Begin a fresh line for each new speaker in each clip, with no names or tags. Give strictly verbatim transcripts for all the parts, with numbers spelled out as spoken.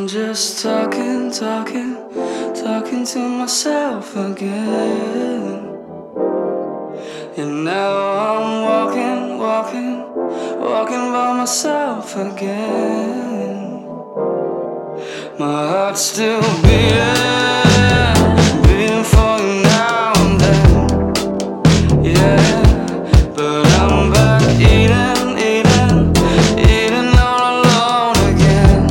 just talking, talking, talking to myself again. And now I'm walking, walking, walking by myself again. My heart's still beating, beating for you now and then. Yeah, but I'm back eating, eating, eating all alone again.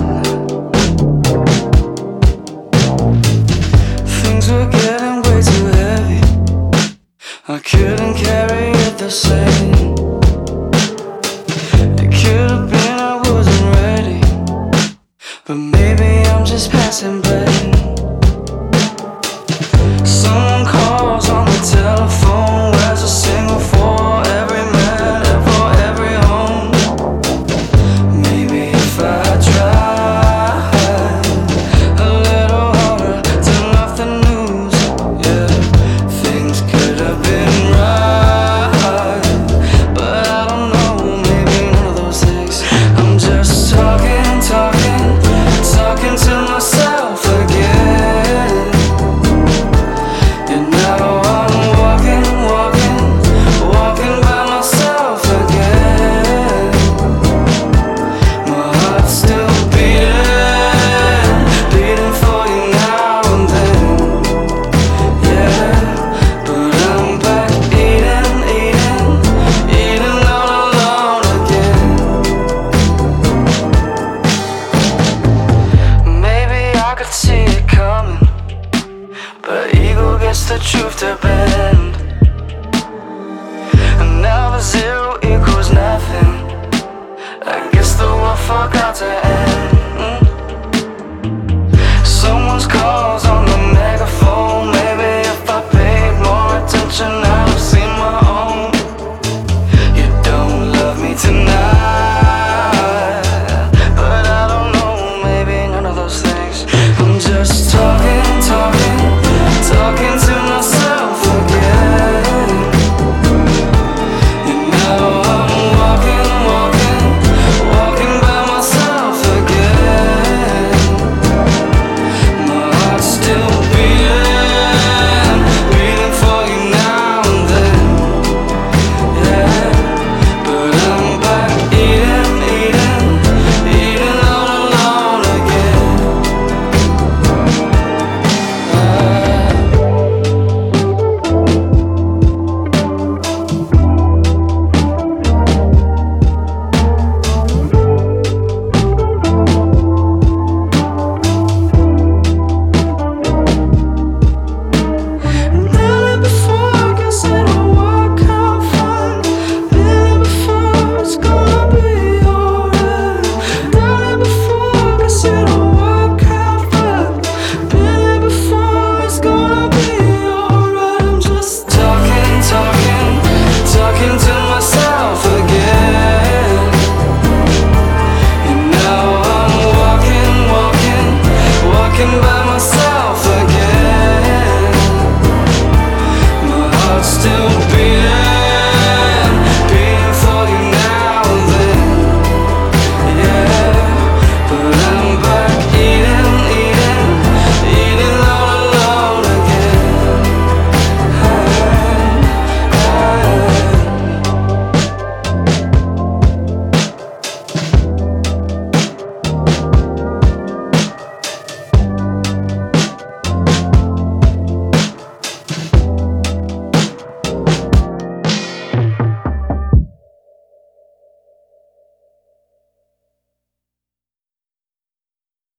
Things were getting way too heavy, I couldn't carry it the same. It could have been I wasn't ready, but maybe I'm just passing by.